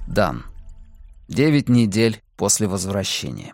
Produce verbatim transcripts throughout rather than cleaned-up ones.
Дан. Девять недель после возвращения.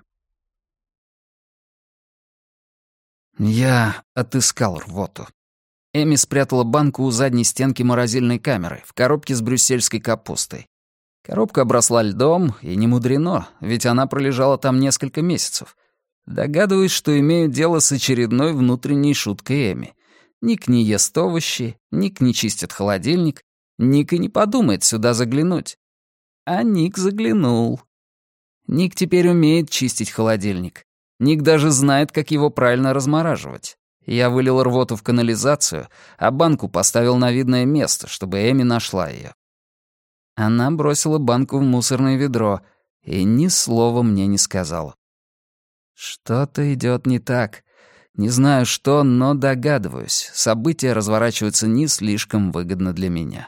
Я отыскал рвоту. Эми спрятала банку у задней стенки морозильной камеры, в коробке с брюссельской капустой. Коробка обросла льдом, и не мудрено, ведь она пролежала там несколько месяцев. Догадываюсь, что имею дело с очередной внутренней шуткой Эми. Ник не ест овощи, Ник не чистит холодильник, Ник и не подумает сюда заглянуть. А Ник заглянул. Ник теперь умеет чистить холодильник. Ник даже знает, как его правильно размораживать. Я вылил рвоту в канализацию, а банку поставил на видное место, чтобы Эми нашла ее. Она бросила банку в мусорное ведро и ни слова мне не сказала. Что-то идет не так. Не знаю что, но догадываюсь. События разворачиваются не слишком выгодно для меня.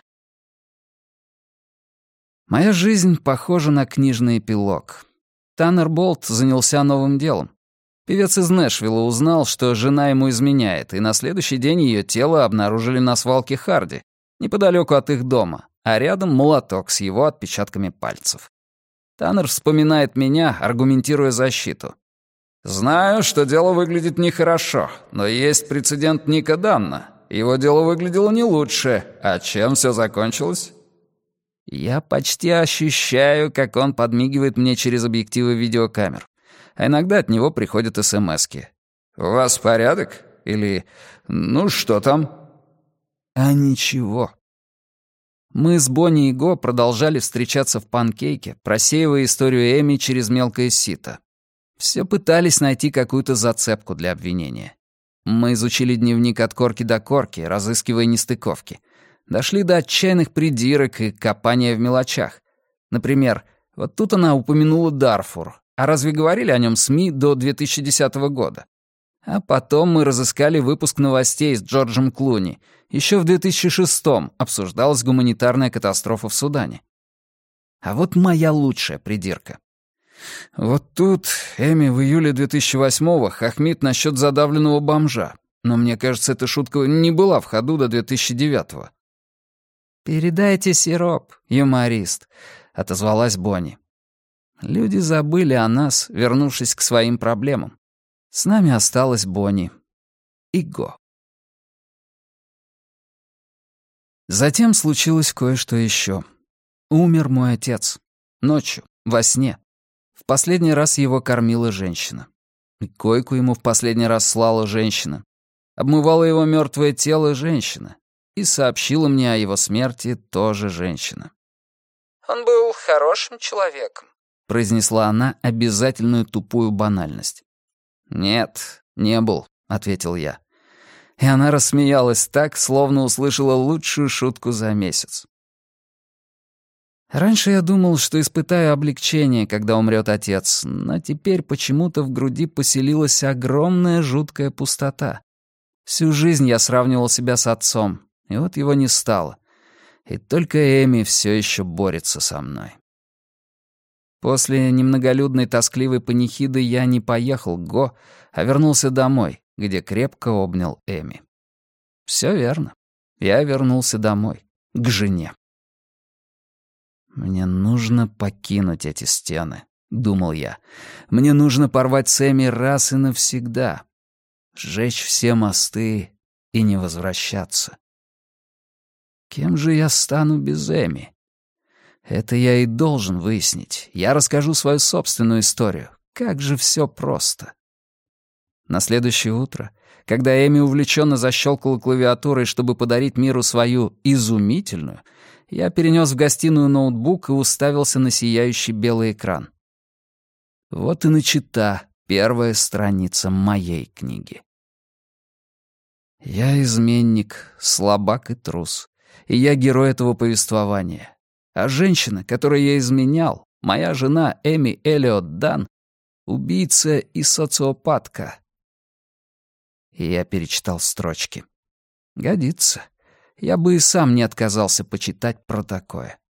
Моя жизнь похожа на книжный эпилог. Таннер Болт занялся новым делом. Певец из Нэшвилла узнал, что жена ему изменяет, и на следующий день ее тело обнаружили на свалке Харди, неподалеку от их дома, а рядом молоток с его отпечатками пальцев. Таннер вспоминает меня, аргументируя защиту. «Знаю, что дело выглядит нехорошо, но есть прецедент Ника Данна. Его дело выглядело не лучше. А чем все закончилось?» Я почти ощущаю, как он подмигивает мне через объективы видеокамер. А иногда от него приходят эсэмэски. «У вас порядок?» Или «Ну, что там?» А ничего. Мы с Бонни и Го продолжали встречаться в Панкейке, просеивая историю Эми через мелкое сито. Все пытались найти какую-то зацепку для обвинения. Мы изучили дневник от корки до корки, разыскивая нестыковки. Дошли до отчаянных придирок и копания в мелочах. Например, вот тут она упомянула Дарфур. А разве говорили о нем СМИ до две тысячи десятого года? А потом мы разыскали выпуск новостей с Джорджем Клуни. Еще в две тысячи шестом обсуждалась гуманитарная катастрофа в Судане. А вот моя лучшая придирка. Вот тут Эми в июле две тысячи восьмого хохмит насчет задавленного бомжа. Но мне кажется, эта шутка не была в ходу до две тысячи девятого. «Передайте сироп, юморист», — отозвалась Бонни. Люди забыли о нас, вернувшись к своим проблемам. С нами осталась Бонни и Го. Затем случилось кое-что еще. Умер мой отец. Ночью, во сне. В последний раз его кормила женщина. И койку ему в последний раз слала женщина. Обмывала его мертвое тело женщина. И сообщила мне о его смерти тоже женщина. «Он был хорошим человеком», — произнесла она обязательную тупую банальность. «Нет, не был», — ответил я. И она рассмеялась так, словно услышала лучшую шутку за месяц. Раньше я думал, что испытаю облегчение, когда умрет отец, но теперь почему-то в груди поселилась огромная жуткая пустота. Всю жизнь я сравнивал себя с отцом, и вот его не стало. И только Эми все еще борется со мной. После немноголюдной тоскливой панихиды я не поехал к Го, а вернулся домой, где крепко обнял Эми. Все верно. Я вернулся домой, к жене. «Мне нужно покинуть эти стены», — думал я. «Мне нужно порвать с Эми раз и навсегда, сжечь все мосты и не возвращаться. Кем же я стану без Эми? Это я и должен выяснить. Я расскажу свою собственную историю. Как же все просто». На следующее утро, когда Эми увлеченно защелкала клавиатурой, чтобы подарить миру свою изумительную, я перенес в гостиную ноутбук и уставился на сияющий белый экран. Вот и начата первая страница моей книги. Я изменник, слабак и трус, и я герой этого повествования. А женщина, которой я изменял, моя жена Эми Эллиот Дан, убийца и социопатка. И я перечитал строчки. Годится. Я бы и сам не отказался почитать про такое.